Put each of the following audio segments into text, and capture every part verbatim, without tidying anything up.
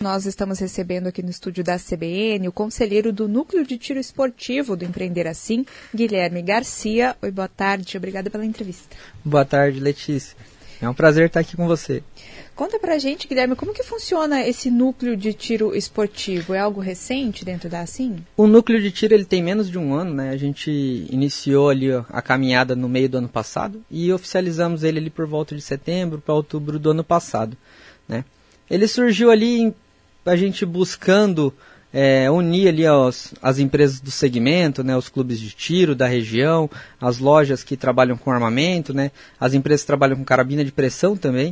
Nós estamos recebendo aqui no estúdio da C B N o conselheiro do Núcleo de Tiro Esportivo do Empreender Assim, Guilherme Garcia. Oi, boa tarde, obrigada pela entrevista. Boa tarde, Letícia. É um prazer estar aqui com você. Conta pra gente, Guilherme, como que funciona esse núcleo de tiro esportivo? É algo recente dentro da Assim? O núcleo de tiro ele tem menos de um ano, né? A gente iniciou ali a caminhada no meio do ano passado e oficializamos ele ali por volta de setembro para outubro do ano passado, né? Ele surgiu ali em, a gente buscando é, unir ali as, as empresas do segmento, né? Os clubes de tiro da região, as lojas que trabalham com armamento, né? As empresas que trabalham com carabina de pressão também,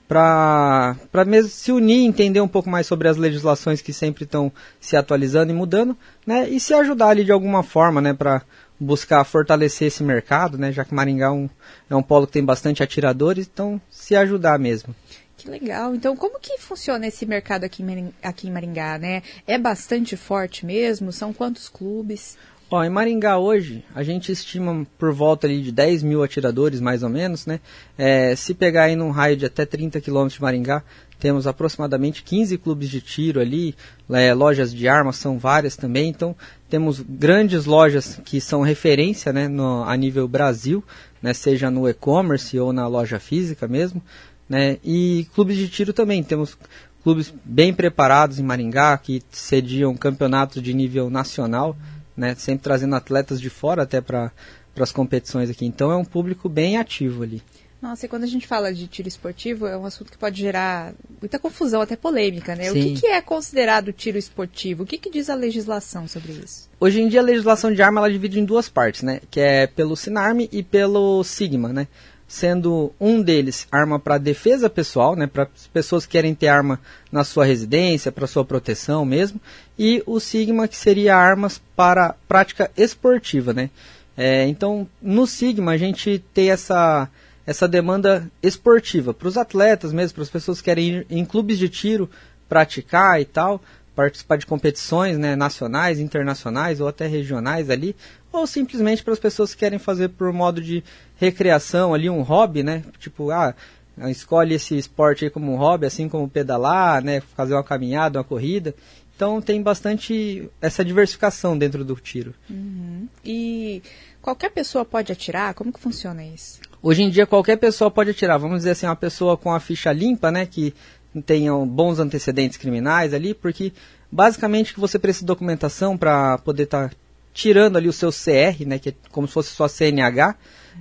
para mesmo se unir, entender um pouco mais sobre as legislações que sempre estão se atualizando e mudando, né, e se ajudar ali de alguma forma, né, para buscar fortalecer esse mercado, né, já que Maringá é um, é um polo que tem bastante atiradores, então se ajudar mesmo. Que legal. Então, como que funciona esse mercado aqui em Maringá, aqui em Maringá, né? É bastante forte mesmo? São quantos clubes? Ó, em Maringá hoje, a gente estima por volta ali de dez mil atiradores, mais ou menos, né? É, se pegar aí num raio de até trinta quilômetros de Maringá, temos aproximadamente quinze clubes de tiro ali, é, lojas de armas são várias também, então temos grandes lojas que são referência, né, no, a nível Brasil, né, seja no e-commerce ou na loja física mesmo, né? E clubes de tiro também, temos clubes bem preparados em Maringá, que sediam campeonatos de nível nacional, né, sempre trazendo atletas de fora até para as competições aqui. Então é um público bem ativo ali. Nossa, e quando a gente fala de tiro esportivo, é um assunto que pode gerar muita confusão, até polêmica, né? Sim. O que, que é considerado tiro esportivo? O que, que diz a legislação sobre isso? Hoje em dia a legislação de arma ela divide em duas partes, né? Que é pelo SINARM e pelo SIGMA, né? Sendo um deles arma para defesa pessoal, né, para as pessoas que querem ter arma na sua residência, para sua proteção mesmo, e o SIGMA, que seria armas para prática esportiva, né. É, então, no SIGMA a gente tem essa, essa demanda esportiva, para os atletas mesmo, para as pessoas que querem ir em clubes de tiro, praticar e tal, participar de competições, né, nacionais, internacionais ou até regionais ali, ou simplesmente para as pessoas que querem fazer por modo de recreação ali, um hobby, né, tipo, ah, escolhe esse esporte aí como um hobby, assim como pedalar, né, fazer uma caminhada, uma corrida. Então tem bastante essa diversificação dentro do tiro. Uhum. E qualquer pessoa pode atirar? Como que funciona isso? Hoje em dia qualquer pessoa pode atirar, vamos dizer assim, uma pessoa com a ficha limpa, né, que tenham bons antecedentes criminais ali, porque basicamente que você precisa de documentação para poder estar tá tirando ali o seu C R, né, que é como se fosse sua C N H,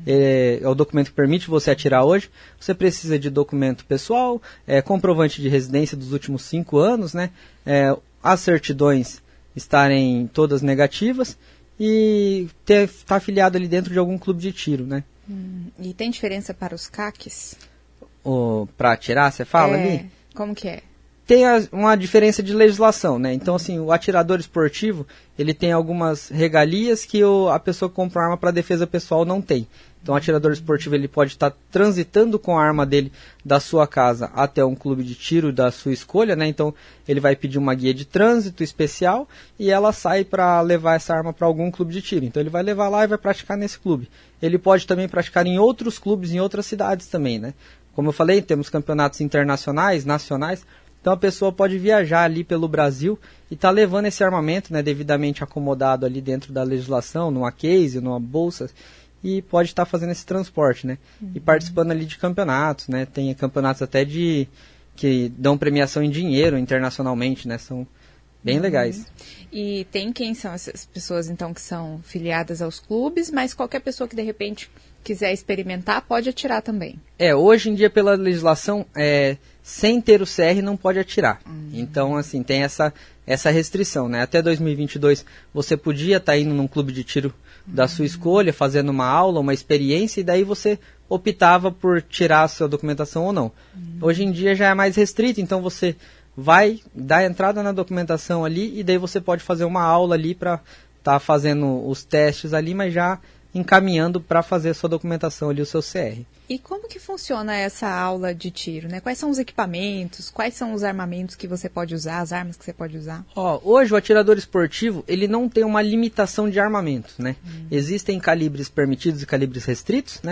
é, é o documento que permite você atirar hoje. Você precisa de documento pessoal, é, comprovante de residência dos últimos cinco anos, né, é, as certidões estarem todas negativas e estar tá afiliado ali dentro de algum clube de tiro, né. Hum, e tem diferença para os C A Cs? Para atirar, você fala é, ali? Como que é? Tem a, uma diferença de legislação, né? Então, assim, o atirador esportivo, ele tem algumas regalias que o, a pessoa que compra arma para defesa pessoal não tem. Então, o atirador esportivo, ele pode estar tá transitando com a arma dele da sua casa até um clube de tiro da sua escolha, né? Então, ele vai pedir uma guia de trânsito especial e ela sai para levar essa arma para algum clube de tiro. Então, ele vai levar lá e vai praticar nesse clube. Ele pode também praticar em outros clubes, em outras cidades também, né? Como eu falei, temos campeonatos internacionais, nacionais. Então a pessoa pode viajar ali pelo Brasil e tá levando esse armamento, né, devidamente acomodado ali dentro da legislação, numa case, numa bolsa, e pode estar tá fazendo esse transporte, né? Uhum. E participando ali de campeonatos, né? Tem campeonatos até de que dão premiação em dinheiro internacionalmente, né? São bem uhum. legais. E tem quem são essas pessoas, então, que são filiadas aos clubes, mas qualquer pessoa que de repente quiser experimentar pode atirar também. É, hoje em dia pela legislação, é, sem ter o C R não pode atirar. Uhum. Então, assim, tem essa, essa restrição, né? Até dois mil e vinte e dois você podia estar tá indo num clube de tiro uhum. da sua escolha, fazendo uma aula, uma experiência, e daí você optava por tirar a sua documentação ou não. Uhum. Hoje em dia já é mais restrito, então você vai dar entrada na documentação ali e daí você pode fazer uma aula ali para estar tá fazendo os testes ali, mas já encaminhando para fazer a sua documentação ali, o seu C R. E como que funciona essa aula de tiro, né? Quais são os equipamentos, quais são os armamentos que você pode usar, as armas que você pode usar? Ó, hoje o atirador esportivo, ele não tem uma limitação de armamentos, né? Hum. Existem calibres permitidos e calibres restritos, né?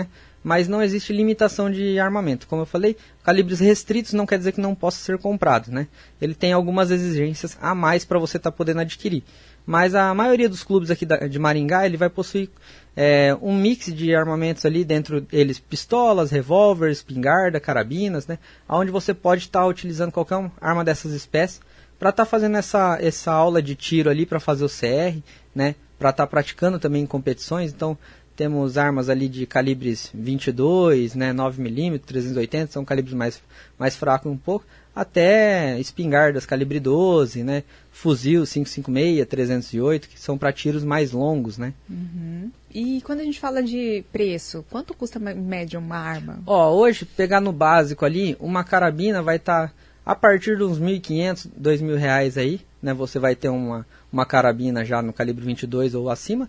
mas não existe limitação de armamento. Como eu falei, calibres restritos não quer dizer que não possa ser comprado, né? Ele tem algumas exigências a mais para você estar tá podendo adquirir. Mas a maioria dos clubes aqui da, de Maringá, ele vai possuir é, um mix de armamentos ali, dentro deles pistolas, revólveres, espingarda, carabinas, né? Onde você pode estar tá utilizando qualquer arma dessas espécies para estar tá fazendo essa, essa aula de tiro ali para fazer o C R, né? Para estar tá praticando também em competições. Então, temos armas ali de calibres vinte e dois, né, nove milímetros, trezentos e oitenta, são calibres mais, mais fracos um pouco, até espingardas calibre doze, né, fuzil cinco cinco seis, trezentos e oito, que são para tiros mais longos, né. Uhum. E quando a gente fala de preço, quanto custa em média uma arma? Ó, hoje, pegar no básico ali, uma carabina vai estar tá a partir de uns mil e quinhentos, dois mil reais aí, né, você vai ter uma, uma carabina já no calibre vinte e dois ou acima,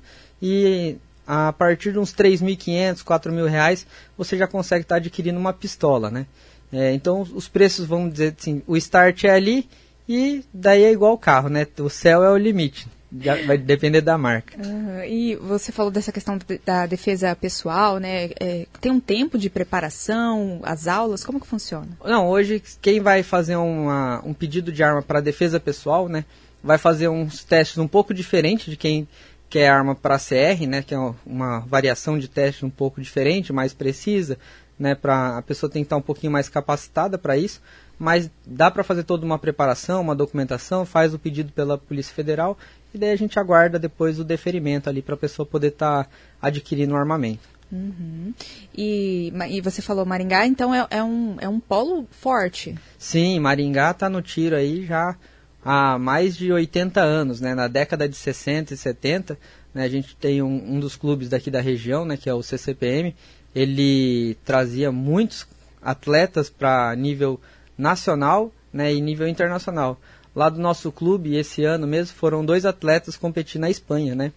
e a partir de uns três mil e quinhentos, quatro mil reais, você já consegue estar tá adquirindo uma pistola, né? É, então, os preços, vamos dizer assim, o start é ali e daí é igual o carro, né? O céu é o limite, já vai depender da marca. Uhum. E você falou dessa questão da defesa pessoal, né? É, tem um tempo de preparação, as aulas, como que funciona? Não, hoje quem vai fazer uma, um pedido de arma para defesa pessoal, né? Vai fazer uns testes um pouco diferentes de quem que é arma para C R, né, que é uma variação de teste um pouco diferente, mais precisa, né, para a pessoa tem que estar um pouquinho mais capacitada para isso, mas dá para fazer toda uma preparação, uma documentação, faz o pedido pela Polícia Federal e daí a gente aguarda depois o deferimento ali para a pessoa poder estar tá adquirindo o armamento. Uhum. E, e você falou Maringá, então é, é, um, é um polo forte? Sim, Maringá está no tiro aí já há mais de oitenta anos, né? Na década de sessenta e setenta, né, a gente tem um, um dos clubes daqui da região, né, que é o C C P M, ele trazia muitos atletas para nível nacional, né, e nível internacional. Lá do nosso clube, esse ano mesmo, foram dois atletas competir na Espanha, né,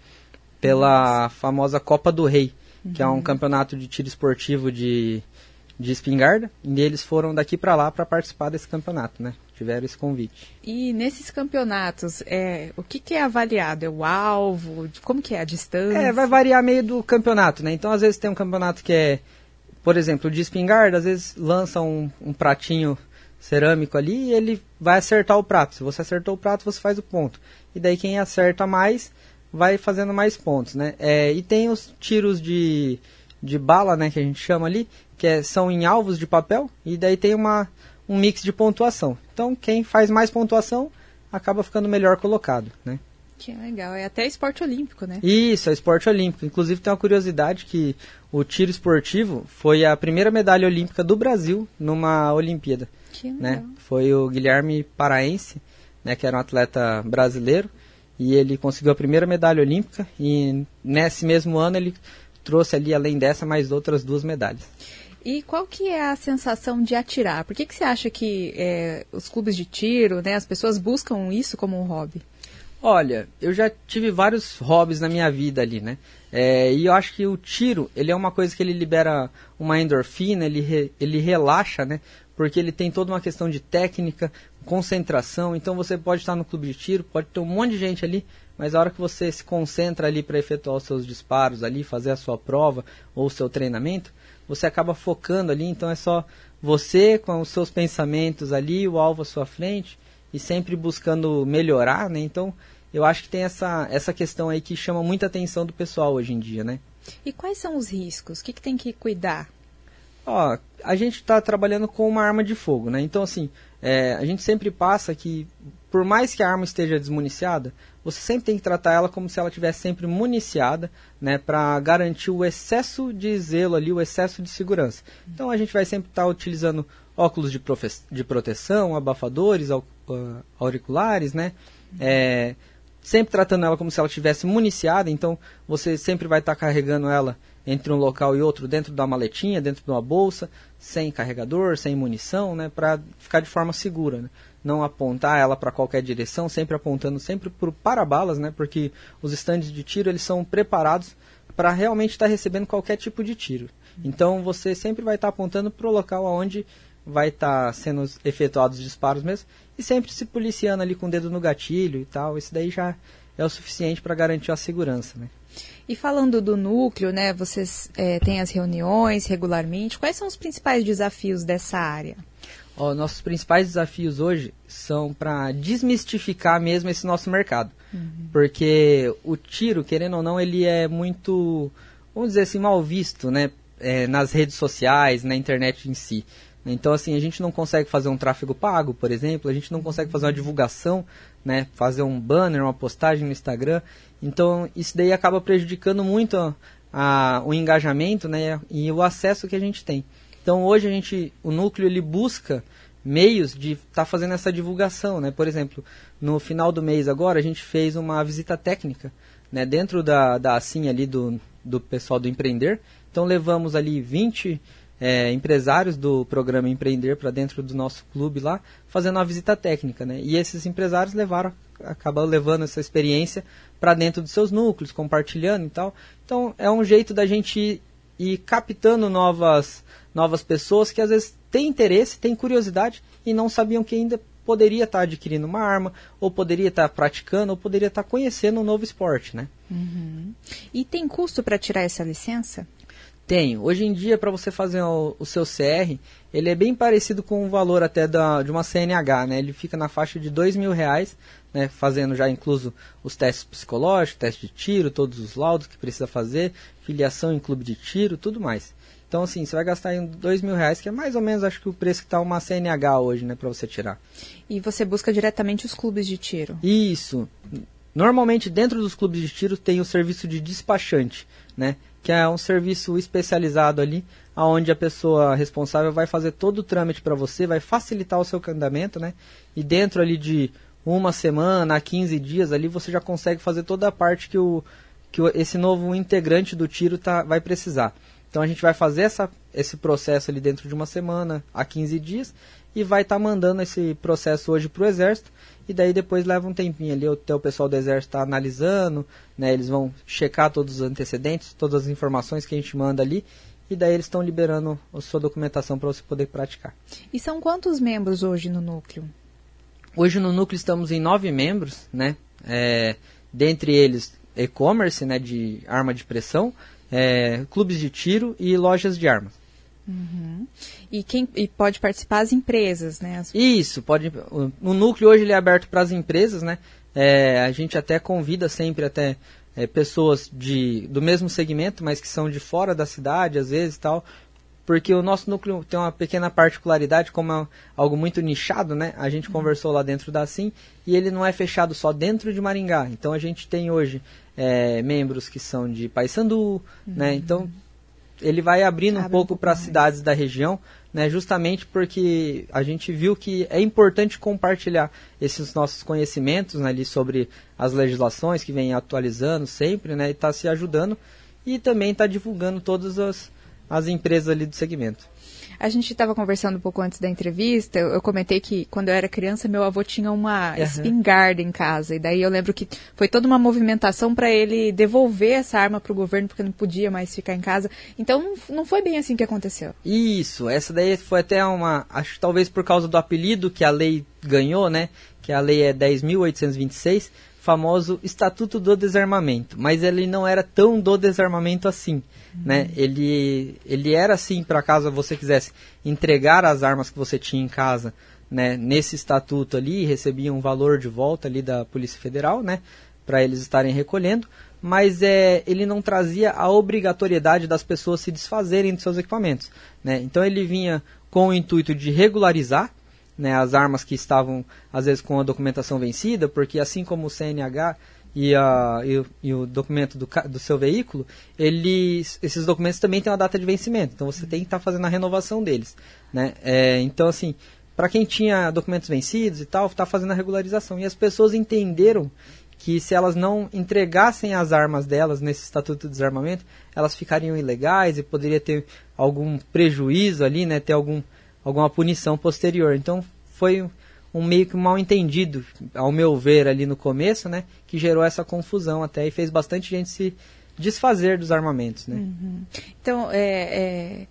pela Nossa. famosa Copa do Rei, uhum. que é um campeonato de tiro esportivo de, de espingarda, e eles foram daqui para lá para participar desse campeonato, né. Tiveram esse convite. E nesses campeonatos, é, o que, que é avaliado? É o alvo? Como que é a distância? É, vai variar meio do campeonato, né? Então, às vezes tem um campeonato que é, por exemplo, de espingarda, às vezes lança um, um pratinho cerâmico ali e ele vai acertar o prato. Se você acertou o prato, você faz o ponto. E daí quem acerta mais vai fazendo mais pontos, né? É, e tem os tiros de, de bala, né, que a gente chama ali, que é, são em alvos de papel, e daí tem uma... um mix de pontuação. Então, quem faz mais pontuação acaba ficando melhor colocado, né? Que legal. É até esporte olímpico, né? Isso, é esporte olímpico. Inclusive, tem uma curiosidade que o tiro esportivo foi a primeira medalha olímpica do Brasil numa Olimpíada. Que legal. Né? Foi o Guilherme Paraense, né, que era um atleta brasileiro, e ele conseguiu a primeira medalha olímpica, e nesse mesmo ano ele trouxe ali, além dessa, mais outras duas medalhas. E qual que é a sensação de atirar? Por que, que você acha que é, os clubes de tiro, né, as pessoas buscam isso como um hobby? Olha, eu já tive vários hobbies na minha vida ali, né? É, e eu acho que o tiro, ele é uma coisa que ele libera uma endorfina, ele, re, ele relaxa, né? Porque ele tem toda uma questão de técnica, concentração. Então você pode estar no clube de tiro, pode ter um monte de gente ali, mas a hora que você se concentra ali para efetuar os seus disparos ali, fazer a sua prova ou o seu treinamento, você acaba focando ali, então é só você com os seus pensamentos ali, o alvo à sua frente, e sempre buscando melhorar, né? Então, eu acho que tem essa, essa questão aí que chama muita atenção do pessoal hoje em dia, né? E quais são os riscos? O que, que tem que cuidar? Ó, a gente está trabalhando com uma arma de fogo, né? Então, assim, é, a gente sempre passa que, por mais que a arma esteja desmuniciada, você sempre tem que tratar ela como se ela estivesse sempre municiada, né, para garantir o excesso de zelo ali, o excesso de segurança. Então a gente vai sempre estar tá utilizando óculos de, profe- de proteção, abafadores, au- uh, auriculares, né, é, sempre tratando ela como se ela estivesse municiada, então você sempre vai estar tá carregando ela entre um local e outro dentro de uma maletinha, dentro de uma bolsa, sem carregador, sem munição, né, para ficar de forma segura, né? Não apontar ela para qualquer direção, sempre apontando sempre para o para-balas, né, porque os estandes de tiro eles são preparados para realmente estar tá recebendo qualquer tipo de tiro. Então você sempre vai estar tá apontando para o local onde vai estar tá sendo efetuados os disparos mesmo, e sempre se policiando ali com o dedo no gatilho e tal. Isso daí já é o suficiente para garantir a segurança, né? E falando do núcleo, né, vocês é, têm as reuniões regularmente. Quais são os principais desafios dessa área? Ó, nossos principais desafios hoje são para desmistificar mesmo esse nosso mercado. Uhum. Porque o tiro, querendo ou não, ele é muito, vamos dizer assim, mal visto, né? É, nas redes sociais, na internet em si. Então, assim, a gente não consegue fazer um tráfego pago, por exemplo, a gente não consegue fazer uma divulgação, né? Fazer um banner, uma postagem no Instagram. Então, isso daí acaba prejudicando muito a, a, o engajamento, né? E o acesso que a gente tem. Então, hoje a gente, o núcleo, ele busca meios de estar tá fazendo essa divulgação, né? Por exemplo, no final do mês agora, a gente fez uma visita técnica, né? Dentro da, da assim ali do, do pessoal do Empreender. Então, levamos ali vinte é, empresários do programa Empreender para dentro do nosso clube lá, fazendo uma visita técnica, né? E esses empresários levaram, acabaram levando essa experiência para dentro dos seus núcleos, compartilhando e tal. Então, é um jeito da gente ir, ir captando novas... novas pessoas que às vezes têm interesse, têm curiosidade e não sabiam que ainda poderia estar adquirindo uma arma, ou poderia estar praticando, ou poderia estar conhecendo um novo esporte, né? Uhum. E tem custo para tirar essa licença? Tem. Hoje em dia, para você fazer o, o seu C R, ele é bem parecido com o valor até da, de uma C N H, né? Ele fica na faixa de dois mil reais, né? Fazendo já incluso os testes psicológicos, teste de tiro, todos os laudos que precisa fazer, filiação em clube de tiro, tudo mais. Então, assim, você vai gastar em dois mil reais, que é mais ou menos, acho que o preço que está uma C N H hoje, né, para você tirar. E você busca diretamente os clubes de tiro? Isso. Normalmente, dentro dos clubes de tiro, tem o serviço de despachante, né, que é um serviço especializado ali, onde a pessoa responsável vai fazer todo o trâmite para você, vai facilitar o seu andamento, né, e dentro ali de uma semana a quinze dias ali, você já consegue fazer toda a parte que, o, que o, esse novo integrante do tiro tá, vai precisar. Então a gente vai fazer essa, esse processo ali dentro de uma semana, a quinze dias, e vai estar tá mandando esse processo hoje para o Exército, e daí depois leva um tempinho ali, até o pessoal do Exército está analisando, né, eles vão checar todos os antecedentes, todas as informações que a gente manda ali, e daí eles estão liberando a sua documentação para você poder praticar. E são quantos membros hoje no núcleo? Hoje no núcleo estamos em nove membros, né, é, dentre eles e-commerce, né, de arma de pressão, É, clubes de tiro e lojas de armas. Uhum. E, quem, e pode participar as empresas, né? As... Isso, pode. O, o núcleo hoje ele é aberto para as empresas, né? É, a gente até convida sempre até é, pessoas de, do mesmo segmento, mas que são de fora da cidade, às vezes tal, porque o nosso núcleo tem uma pequena particularidade, como é algo muito nichado, né? A gente uhum. conversou lá dentro da Assim, e ele não é fechado só dentro de Maringá. Então a gente tem hoje É, membros que são de Paysandu, uhum. né? Então ele vai abrindo Abre um pouco um para as cidades da região, né? Justamente porque a gente viu que é importante compartilhar esses nossos conhecimentos, né, ali sobre as legislações que vem atualizando sempre, né? E está se ajudando e também está divulgando todas as, as empresas ali do segmento. A gente estava conversando um pouco antes da entrevista, eu, eu comentei que quando eu era criança, meu avô tinha uma uhum. espingarda em casa, e daí eu lembro que foi toda uma movimentação para ele devolver essa arma para o governo, porque não podia mais ficar em casa. Então não, não foi bem assim que aconteceu. Isso, essa daí foi até uma, acho que talvez por causa do apelido que a lei ganhou, né, que a lei é dez mil oitocentos e vinte e seis, famoso Estatuto do Desarmamento, mas ele não era tão do desarmamento assim, uhum. né? Ele, ele era assim, para caso você quisesse entregar as armas que você tinha em casa, né, nesse estatuto ali, recebia um valor de volta ali da Polícia Federal, né, para eles estarem recolhendo, mas é, ele não trazia a obrigatoriedade das pessoas se desfazerem dos seus equipamentos, né? Então ele vinha com o intuito de regularizar, né, as armas que estavam, às vezes, com a documentação vencida, porque assim como o C N H e, a, e, o, e o documento do, do seu veículo, eles, esses documentos também têm uma data de vencimento, então você tem que estar tá fazendo a renovação deles, né? É, então, assim, para quem tinha documentos vencidos e tal, está fazendo a regularização. E as pessoas entenderam que se elas não entregassem as armas delas nesse Estatuto de Desarmamento, elas ficariam ilegais e poderia ter algum prejuízo ali, né, ter algum... alguma punição posterior. Então foi um meio que um mal entendido, ao meu ver, ali no começo, né, que gerou essa confusão até e fez bastante gente se desfazer dos armamentos, né. Uhum. Então, é, é,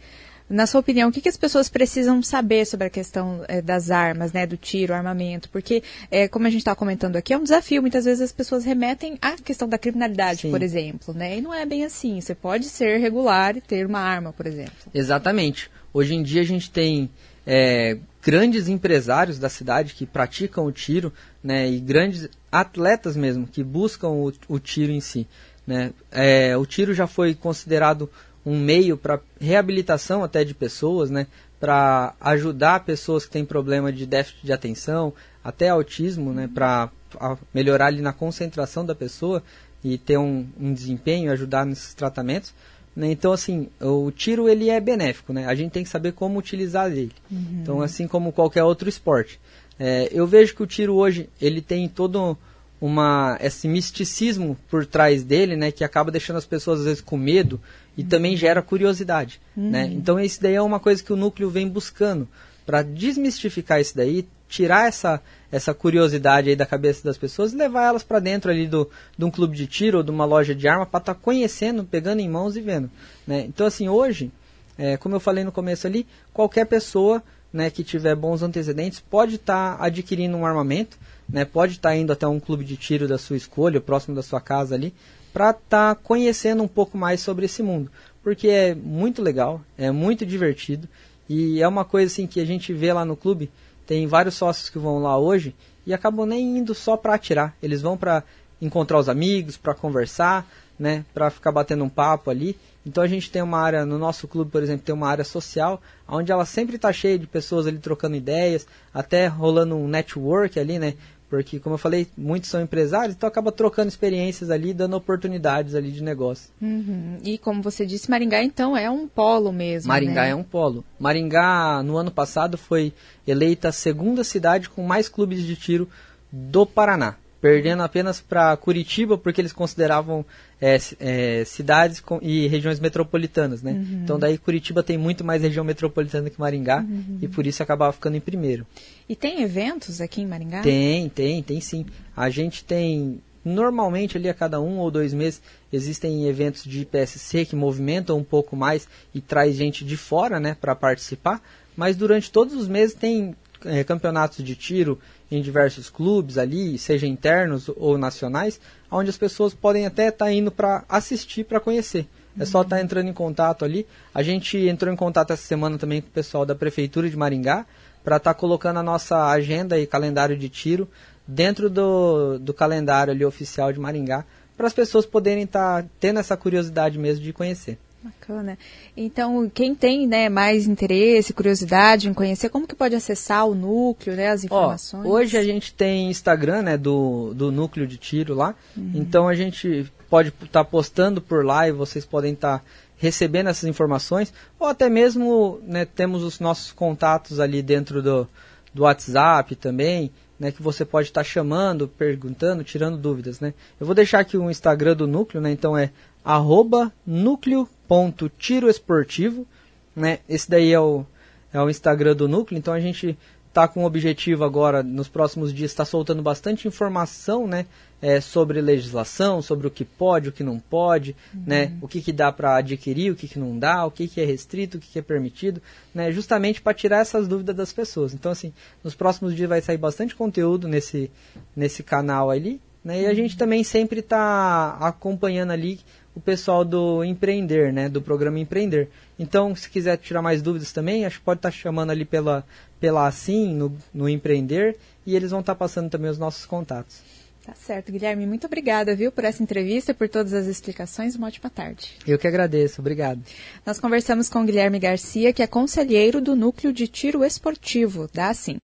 Na sua opinião, o que, que as pessoas precisam saber sobre a questão é, das armas, né, do tiro, armamento? Porque, é, como a gente está comentando aqui, é um desafio. Muitas vezes as pessoas remetem à questão da criminalidade, Sim. por exemplo, né? E não é bem assim. Você pode ser regular e ter uma arma, por exemplo. Exatamente. Hoje em dia a gente tem é, grandes empresários da cidade que praticam o tiro, né, e grandes atletas mesmo que buscam o, o tiro em si. Né? É, o tiro já foi considerado um meio para reabilitação até de pessoas, né? Para ajudar pessoas que têm problema de déficit de atenção, até autismo, né? Para melhorar ali na concentração da pessoa e ter um, um desempenho, ajudar nesses tratamentos. Né? Então, assim, o tiro ele é benéfico, né? A gente tem que saber como utilizar ele. Uhum. Então, assim como qualquer outro esporte. É, eu vejo que o tiro hoje, ele tem todo uma, esse misticismo por trás dele, né, que acaba deixando as pessoas às vezes com medo e uhum. também gera curiosidade, uhum. né? Então isso daí é uma coisa que o núcleo vem buscando para desmistificar isso daí, tirar essa, essa curiosidade aí da cabeça das pessoas e levar elas para dentro ali do, de um clube de tiro ou de uma loja de arma para estar tá conhecendo, pegando em mãos e vendo, né? Então assim, hoje, é, como eu falei no começo ali, qualquer pessoa, né, que tiver bons antecedentes pode estar tá adquirindo um armamento, né, pode estar tá indo até um clube de tiro da sua escolha, próximo da sua casa ali, para estar tá conhecendo um pouco mais sobre esse mundo. Porque é muito legal, é muito divertido e é uma coisa assim que a gente vê lá no clube, tem vários sócios que vão lá hoje e acabam nem indo só para atirar, eles vão para encontrar os amigos, para conversar, né, para ficar batendo um papo ali. Então a gente tem uma área, no nosso clube, por exemplo, tem uma área social, onde ela sempre está cheia de pessoas ali trocando ideias, até rolando um network ali, né? Porque, como eu falei, muitos são empresários, então acaba trocando experiências ali, dando oportunidades ali de negócio. Uhum. E como você disse, Maringá, então, é um polo mesmo, Maringá né? é um polo. Maringá, no ano passado, foi eleita a segunda cidade com mais clubes de tiro do Paraná, perdendo apenas para Curitiba, porque eles consideravam é, é, cidades com, e regiões metropolitanas, né? Uhum. Então daí Curitiba tem muito mais região metropolitana que Maringá, uhum. e por isso acabava ficando em primeiro. E tem eventos aqui em Maringá? Tem, tem, tem sim. A gente tem, normalmente ali a cada um ou dois meses, existem eventos de I P S C que movimentam um pouco mais e traz gente de fora, né, para participar, mas durante todos os meses tem é, campeonatos de tiro em diversos clubes ali, seja internos ou nacionais, onde as pessoas podem até estar tá indo para assistir, para conhecer. É só estar tá entrando em contato ali. A gente entrou em contato essa semana também com o pessoal da Prefeitura de Maringá, para estar tá colocando a nossa agenda e calendário de tiro dentro do, do calendário ali oficial de Maringá, para as pessoas poderem estar tá tendo essa curiosidade mesmo de conhecer. Bacana. Então, quem tem, né, mais interesse, curiosidade em conhecer, como que pode acessar o núcleo, né, as informações? Ó, hoje a gente tem Instagram, né, do, do núcleo de tiro lá, uhum. Então a gente pode estar tá postando por lá e vocês podem estar tá recebendo essas informações, ou até mesmo, né, temos os nossos contatos ali dentro do, do WhatsApp também, né, que você pode estar tá chamando, perguntando, tirando dúvidas, né. Eu vou deixar aqui o Instagram do núcleo, né, então é arroba núcleo ponto tiro esportivo, né? Esse daí é o, é o Instagram do núcleo, então a gente está com o objetivo agora, nos próximos dias, está soltando bastante informação, né, é, sobre legislação, sobre o que pode, o que não pode, uhum. né, o que, que dá para adquirir, o que, que não dá, o que, que é restrito, o que, que é permitido, né, justamente para tirar essas dúvidas das pessoas. Então, assim, nos próximos dias vai sair bastante conteúdo nesse, nesse canal ali, né, e a gente também sempre está acompanhando ali o pessoal do Empreender, né, do programa Empreender. Então, se quiser tirar mais dúvidas também, acho que pode estar tá chamando ali pela, pela Assim, no, no Empreender, e eles vão estar tá passando também os nossos contatos. Tá certo, Guilherme. Muito obrigada, viu, por essa entrevista, por todas as explicações. Uma ótima tarde. Eu que agradeço. Obrigado. Nós conversamos com o Guilherme Garcia, que é conselheiro do Núcleo de Tiro Esportivo, da Assim.